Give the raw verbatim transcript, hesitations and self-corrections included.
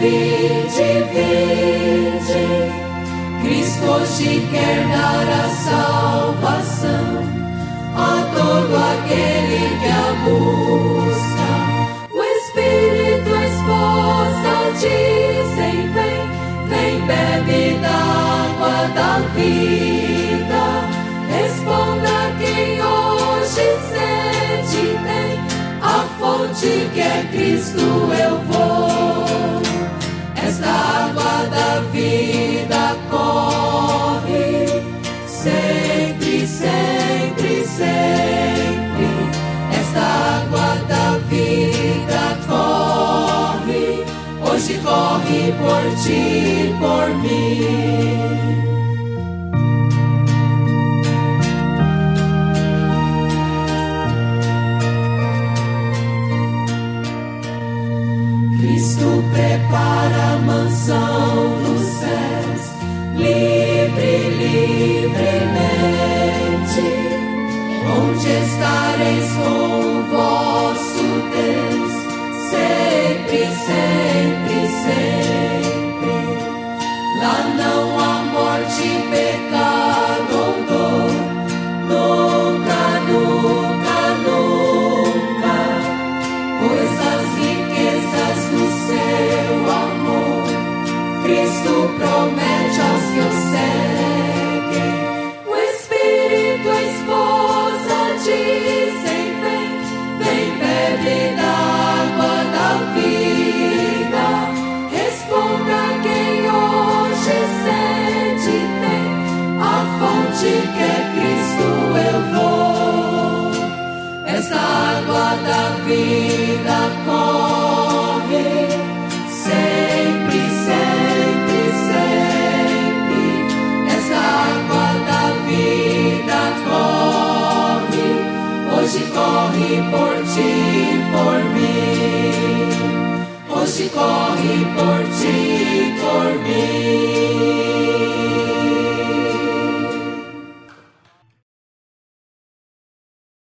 Vinde, vinde, Cristo hoje quer dar a salvação a todo aquele que a busca. O Espírito, a esposa dizem: vem, vem, bebe da água da vida. Responda quem hoje sede tem, a fonte que é Cristo eu vou. Esta água da vida corre sempre, sempre, sempre. Esta água da vida corre, hoje corre por ti, por mim. Cristo prepara a mansão dos céus, livre, livremente, onde estareis com o vosso Deus, sempre, sempre, sempre. Lá não há morte, pecado ou dor, nunca, nunca, nunca, pois as riquezas do seu amor Cristo promete aos que o seguem. O Espírito, a esposa dizem: vem, vem, bebe da água da vida. Responda quem hoje sede tem, a fonte que é Cristo eu vou. Esta água da vida corre sempre, sempre, sempre. Esta água da vida corre, hoje corre por ti, por mim. Hoje corre por ti, por mim.